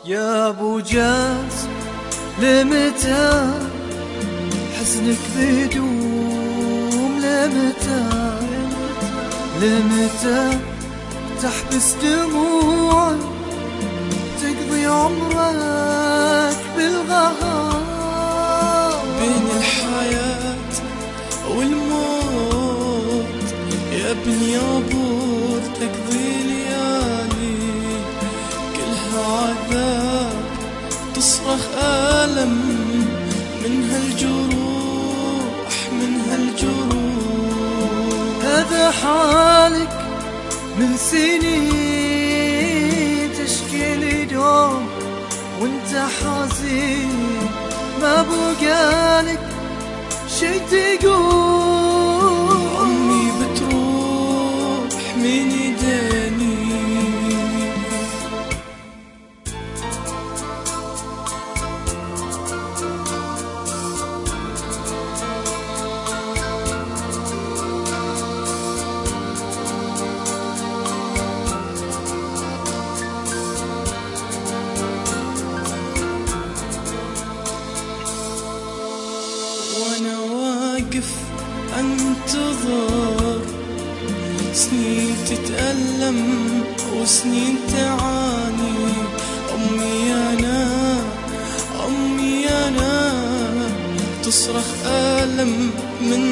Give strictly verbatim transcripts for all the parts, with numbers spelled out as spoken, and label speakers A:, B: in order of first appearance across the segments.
A: يا ابو جاز لمتى حزنك بيدوم؟ لمتى لمتى تحبس دموعك تقضي عمرك بالغهار؟
B: بين الحياة والموت يا ابني عبور تقضي ليالي كلها عذاب تصرخ ألم من هالجروح من هالجروح.
A: هذا حالك من سنين تشكي لي دوم وانت حزين ما بقالك شي تقول.
B: أمي بتروح من يديني وانا واقف انتظر سنين تتألم وسنين تعاني. امي انا امي انا تصرخ ألم من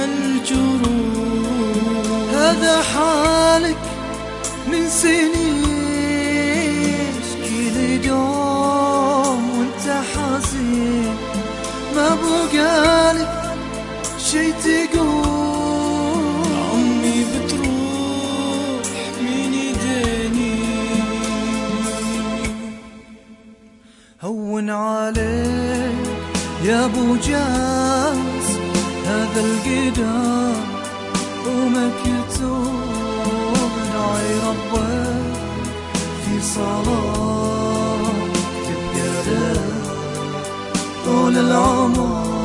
B: هالجروح.
A: هذا حالك من سنين تشكي لي دوم وانت حزين ما بقالك شي تقول.
B: أمي بتروح من يديني.
A: هون عليك يا ابو جاز هذا القدر ومكتوب ادعي ربك في صلاة تبقى لك طول العمر